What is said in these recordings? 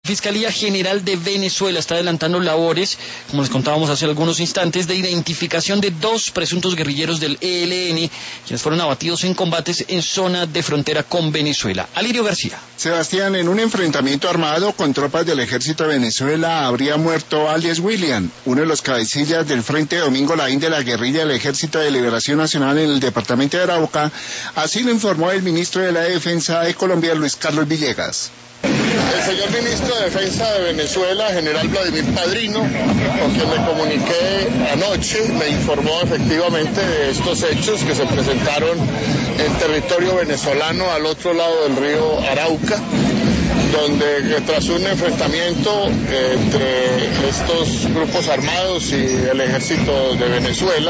Fiscalía General de Venezuela está adelantando labores, como les contábamos hace algunos instantes, de identificación de 2 presuntos guerrilleros del ELN, quienes fueron abatidos en combates en zona de frontera con Venezuela. Alirio García. Sebastián, en un enfrentamiento armado con tropas del ejército de Venezuela habría muerto alias William, uno de los cabecillas del Frente Domingo Lavín de la guerrilla del Ejército de Liberación Nacional en el departamento de Arauca. Así lo informó el ministro de la Defensa de Colombia, Luis Carlos Villegas. El señor ministro de Defensa de Venezuela, general Vladimir Padrino, con quien me comuniqué anoche, me informó efectivamente de estos hechos que se presentaron en territorio venezolano al otro lado del río Arauca, donde tras un enfrentamiento entre estos grupos armados y el ejército de Venezuela,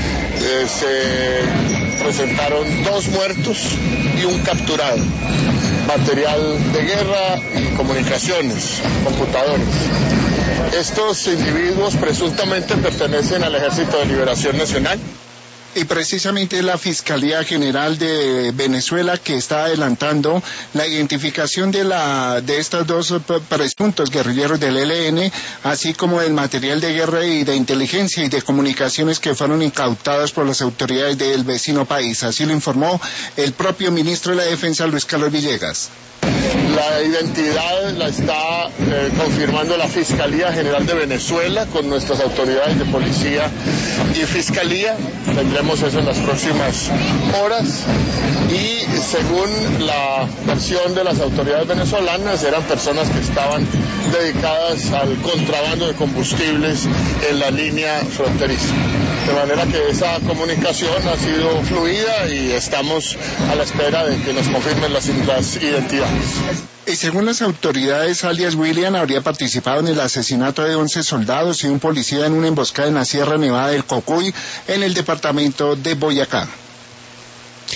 se presentaron 2 muertos y un capturado, material de guerra y comunicaciones, computadores. Estos individuos presuntamente pertenecen al Ejército de Liberación Nacional. Y precisamente la Fiscalía General de Venezuela que está adelantando la identificación de estos 2 presuntos guerrilleros del ELN, así como el material de guerra y de inteligencia y de comunicaciones que fueron incautados por las autoridades del vecino país. Así lo informó el propio ministro de la Defensa, Luis Carlos Villegas. La identidad la está confirmando la Fiscalía General de Venezuela con nuestras autoridades de policía y fiscalía. Tendremos eso en las próximas horas y según la versión de las autoridades venezolanas eran personas que estaban dedicadas al contrabando de combustibles en la línea fronteriza. De manera que esa comunicación ha sido fluida y estamos a la espera de que nos confirmen las identidades. Y según las autoridades, alias William habría participado en el asesinato de 11 soldados y un policía en una emboscada en la Sierra Nevada del Cocuy, en el departamento de Boyacá.